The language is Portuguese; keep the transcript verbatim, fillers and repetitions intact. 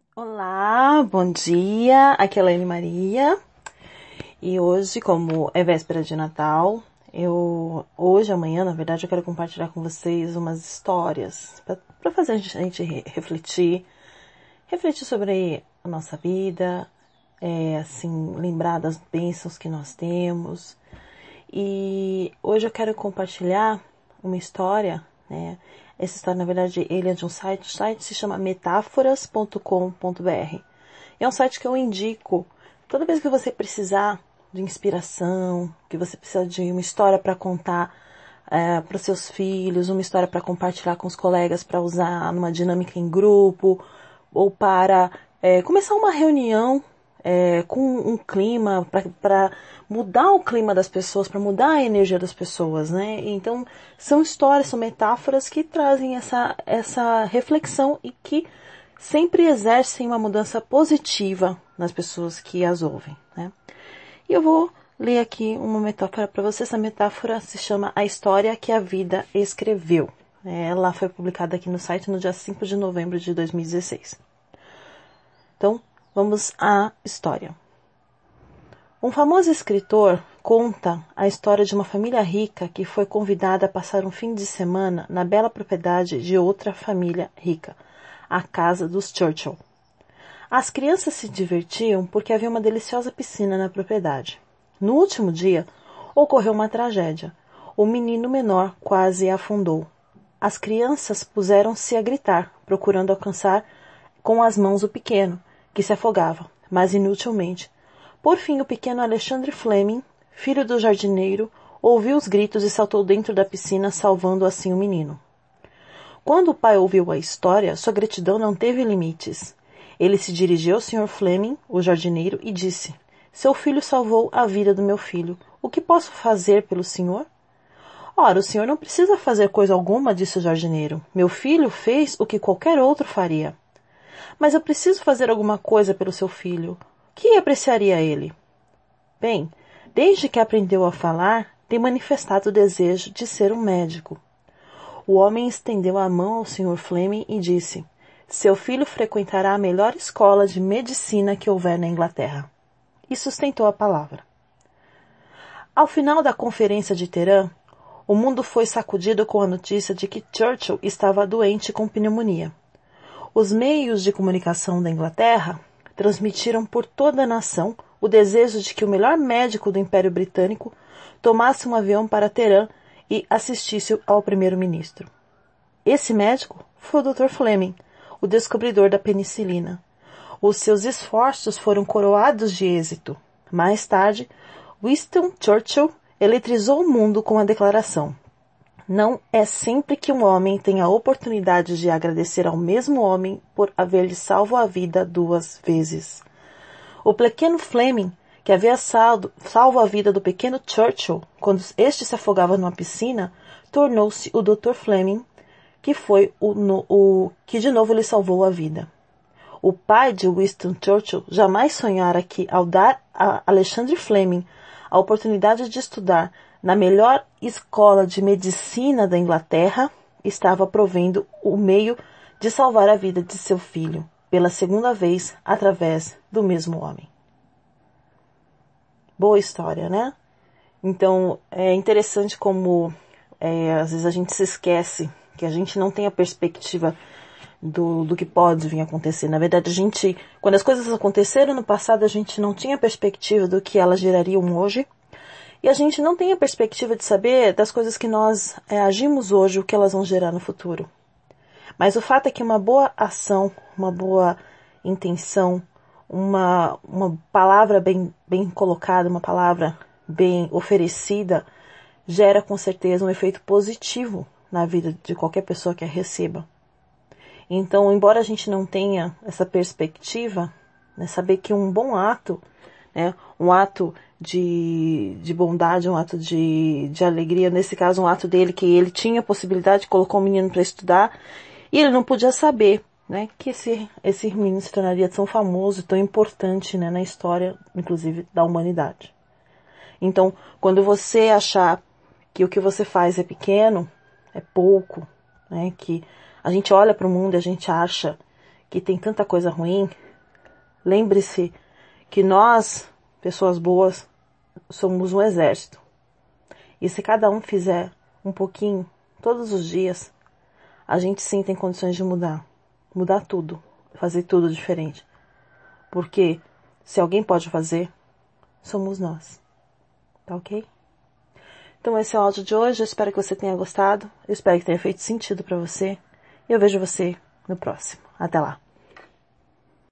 Olá, bom dia, aqui é a Elaine Maria e hoje, como é véspera de Natal, eu, hoje, amanhã, na verdade, eu quero compartilhar com vocês umas histórias para fazer a gente refletir, refletir sobre a nossa vida, é, assim, lembrar das bênçãos que nós temos. E hoje eu quero compartilhar uma história, né? Essa história, na verdade, ele é de um site, o site se chama metáforas ponto com ponto br. É um site que eu indico toda vez que você precisar de inspiração, que você precisa de uma história para contar é, para os seus filhos, uma história para compartilhar com os colegas, para usar numa dinâmica em grupo, ou para é, começar uma reunião é, com um clima, para mudar o clima das pessoas, para mudar a energia das pessoas, né? Então, são histórias, são metáforas que trazem essa, essa reflexão e que sempre exercem uma mudança positiva nas pessoas que as ouvem, né? E eu vou ler aqui uma metáfora para você. Essa metáfora se chama A História que a Vida Escreveu. Ela foi publicada aqui no site no dia cinco de novembro de dois mil e dezesseis. Então, vamos à história. Um famoso escritor conta a história de uma família rica que foi convidada a passar um fim de semana na bela propriedade de outra família rica, a casa dos Churchill. As crianças se divertiam porque havia uma deliciosa piscina na propriedade. No último dia, ocorreu uma tragédia. O menino menor quase afundou. As crianças puseram-se a gritar, procurando alcançar com as mãos o pequeno, que se afogava, mas inutilmente. Por fim, o pequeno Alexandre Fleming, filho do jardineiro, ouviu os gritos e saltou dentro da piscina, salvando assim o menino. Quando o pai ouviu a história, sua gratidão não teve limites. Ele se dirigiu ao senhor Fleming, o jardineiro, e disse: "Seu filho salvou a vida do meu filho. O que posso fazer pelo senhor?" "Ora, o senhor não precisa fazer coisa alguma", disse o jardineiro. "Meu filho fez o que qualquer outro faria." "Mas eu preciso fazer alguma coisa pelo seu filho. O que apreciaria ele?" "Bem, desde que aprendeu a falar, tem manifestado o desejo de ser um médico." O homem estendeu a mão ao senhor Fleming e disse: "Seu filho frequentará a melhor escola de medicina que houver na Inglaterra." E sustentou a palavra. Ao final da conferência de Teherã, o mundo foi sacudido com a notícia de que Churchill estava doente com pneumonia. Os meios de comunicação da Inglaterra transmitiram por toda a nação o desejo de que o melhor médico do Império Britânico tomasse um avião para Teherã e assistisse ao primeiro-ministro. Esse médico foi o doutor Fleming, o descobridor da penicilina. Os seus esforços foram coroados de êxito. Mais tarde, Winston Churchill eletrizou o mundo com a declaração: "Não é sempre que um homem tem a oportunidade de agradecer ao mesmo homem por haver-lhe salvo a vida duas vezes." O pequeno Fleming, que havia salvo, salvo a vida do pequeno Churchill quando este se afogava numa piscina, tornou-se o doutor Fleming, que foi o, no, o que de novo lhe salvou a vida. O pai de Winston Churchill jamais sonhara que, ao dar a Alexandre Fleming a oportunidade de estudar na melhor escola de medicina da Inglaterra, estava provendo o meio de salvar a vida de seu filho, pela segunda vez, através do mesmo homem. Boa história, né? Então, é interessante como, é, às vezes a gente se esquece que a gente não tem a perspectiva do, do que pode vir a acontecer. Na verdade, a gente, quando as coisas aconteceram no passado, a gente não tinha perspectiva do que elas gerariam hoje. E a gente não tem a perspectiva de saber das coisas que nós é, agimos hoje, o que elas vão gerar no futuro. Mas o fato é que uma boa ação, uma boa intenção, uma, uma palavra bem, bem colocada, uma palavra bem oferecida, gera com certeza um efeito positivo na vida de qualquer pessoa que a receba. Então, embora a gente não tenha essa perspectiva, né, saber que um bom ato, né, um ato de, de bondade, um ato de, de alegria, nesse caso um ato dele que ele tinha a possibilidade, colocou o menino para estudar, e ele não podia saber, né, que esse, esse menino se tornaria tão famoso, tão importante, né, na história, inclusive, da humanidade. Então, quando você achar que o que você faz é pequeno, é pouco, né, que a gente olha para o mundo e a gente acha que tem tanta coisa ruim, lembre-se que nós, pessoas boas, somos um exército. E se cada um fizer um pouquinho, todos os dias, a gente sim tem condições de mudar. Mudar tudo. Fazer tudo diferente. Porque se alguém pode fazer, somos nós. Tá ok? Então esse é o áudio de hoje. Eu espero que você tenha gostado. Eu espero que tenha feito sentido pra você. E eu vejo você no próximo. Até lá.